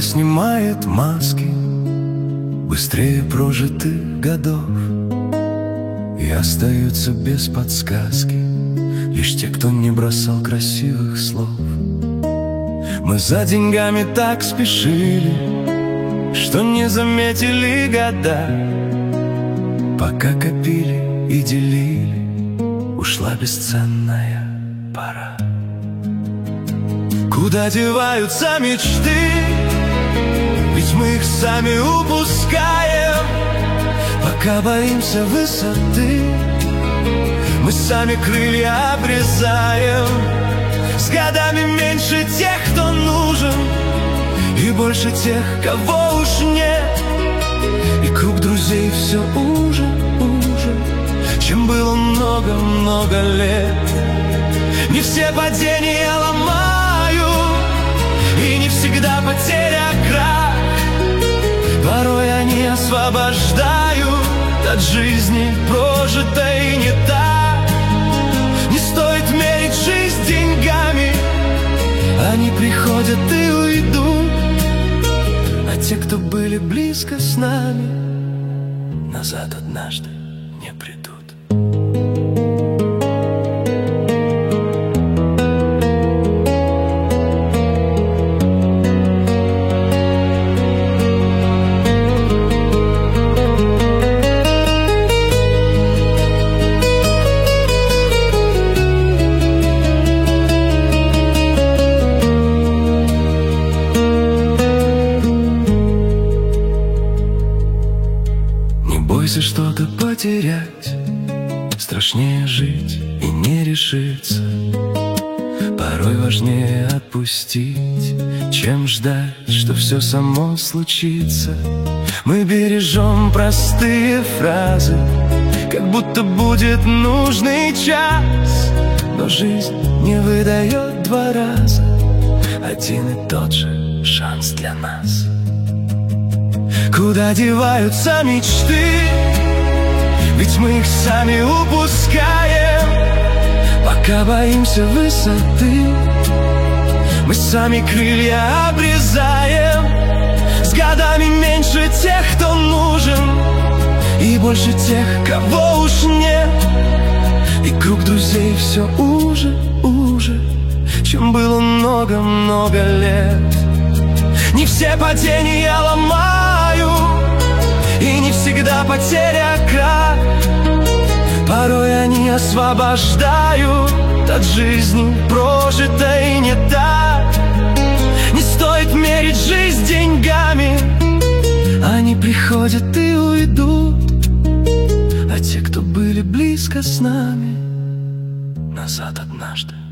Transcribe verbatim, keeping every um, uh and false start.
снимает маски быстрее прожитых годов, и остаются без подсказки лишь те, кто не бросал красивых слов. Мы за деньгами так спешили, что не заметили года. Пока копили и делили, ушла бесценная пора. Куда деваются мечты? Ведь мы их сами упускаем. Пока боимся высоты, мы сами крылья обрезаем. С годами меньше тех, кто нужен, и больше тех, кого уж нет. И круг друзей все уже, уже, чем было много-много лет. Не все падения ломаю, и не всегда потеря крах. Порой они освобождают от жизни, прожитой не так. Не стоит мерить жизнь деньгами, они приходят и уйдут. А те, кто были близко с нами, назад однажды не придут. Бойся что-то потерять, страшнее жить и не решиться. Порой важнее отпустить, чем ждать, что все само случится. Мы бережем простые фразы, как будто будет нужный час. Но жизнь не выдает два раза один и тот же шанс для нас. Куда деваются мечты? Ведь мы их сами упускаем. Пока боимся высоты, мы сами крылья обрезаем. С годами меньше тех, кто нужен, и больше тех, кого уж нет. И круг друзей все уже, уже, чем было много-много лет. Не все падения ломаю, и не всегда потеря крах. Порой они освобождают от жизни, прожитой не так. Не стоит мерить жизнь деньгами, они приходят и уйдут. А те, кто были близко с нами, назад однажды